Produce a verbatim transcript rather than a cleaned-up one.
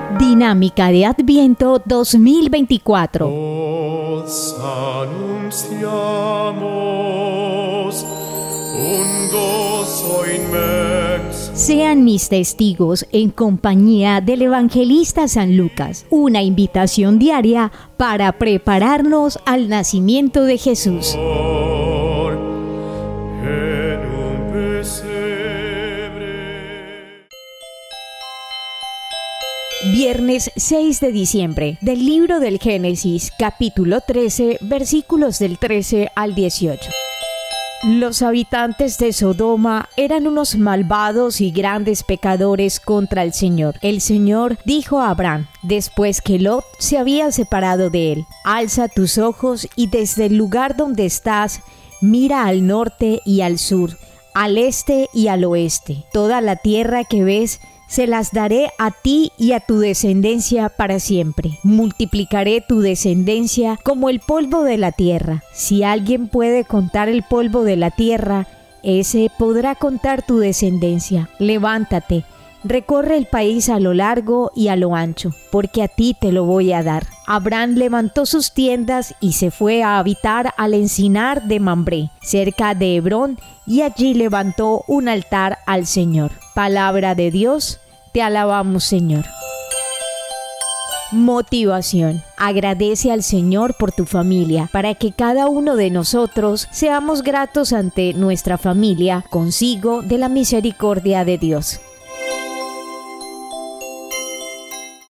Dinámica de Adviento dos mil veinticuatro. Os anunciamos un gozo inmenso. Sean mis testigos en compañía del evangelista San Lucas, una invitación diaria para prepararnos al nacimiento de Jesús. En un pesebre. Viernes seis de diciembre, del libro del Génesis, capítulo trece, versículos del trece al dieciocho. Los habitantes de Sodoma eran unos malvados y grandes pecadores contra el Señor. El Señor dijo a Abraham, después que Lot se había separado de él: alza tus ojos y desde el lugar donde estás, mira al norte y al sur, al este y al oeste. Toda la tierra que ves se las daré a ti y a tu descendencia para siempre. Multiplicaré tu descendencia como el polvo de la tierra. Si alguien puede contar el polvo de la tierra, ese podrá contar tu descendencia. Levántate, recorre el país a lo largo y a lo ancho, porque a ti te lo voy a dar. Abraham levantó sus tiendas y se fue a habitar al encinar de Mambré, cerca de Hebrón, y allí levantó un altar al Señor. Palabra de Dios, te alabamos, Señor. Motivación. Agradece al Señor por tu familia, para que cada uno de nosotros seamos gratos ante nuestra familia, consigo de la misericordia de Dios.